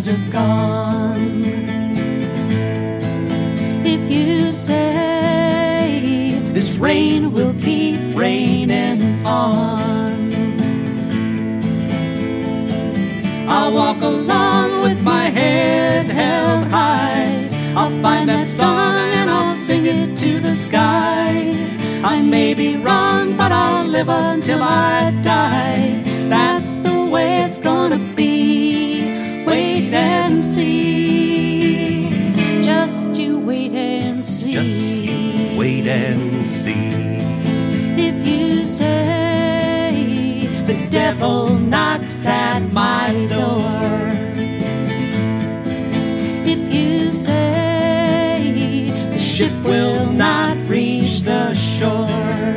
times are gone. If you say this rain will keep raining on, I'll walk along with my head held high. I'll find that song and I'll sing it to the sky. I may be wrong, but I'll live until I die. That's the way it's gonna be. Wait and see. Just you wait and see. Just you wait and see. If you say the devil knocks at my door, if you say the ship will not reach the shore,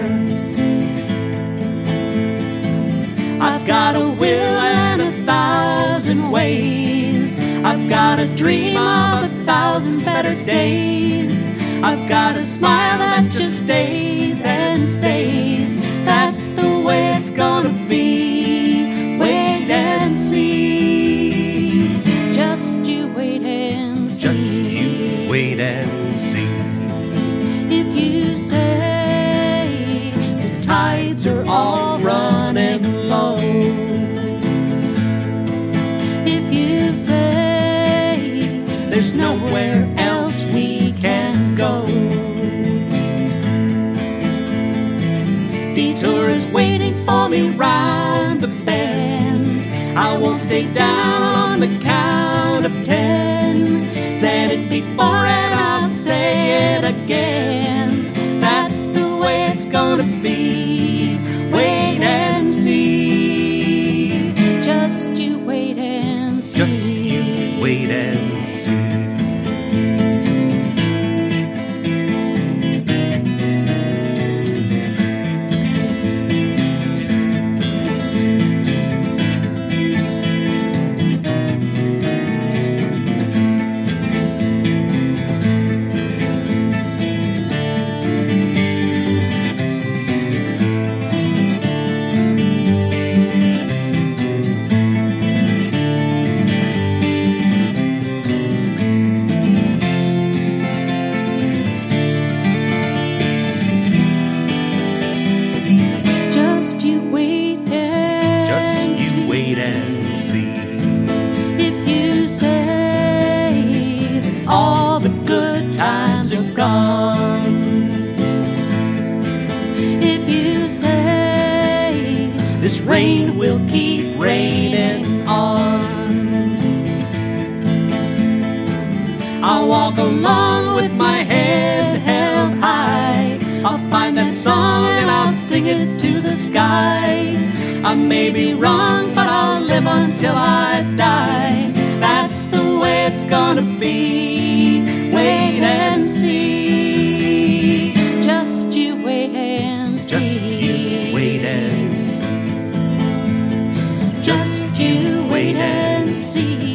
I've got a will and 1,000 ways. I've got a dream of 1,000 better days. I've got a smile that just stays and stays. That's the way it's gonna be. Wait and see. Just you wait and see. Just you wait and see. If you say the tides are all running low, if you say there's nowhere else we can go, detour is waiting for me round the bend. I won't stay down on the count of 10. Said it before and I'll say it again. That's the way it's gonna be. Wait and see. Just you wait and see. Just you wait and see. Just you wait and Just see. you wait and see. If you say that all the good times are gone, if you say this rain will keep raining on, I'll walk along with my head held high. I'll find that song and I'll sing it to the sky. I may be wrong, but I'll live until I die. That's the way it's gonna be. Wait and see. Just you wait and see. Just you wait and see. Just you wait and see.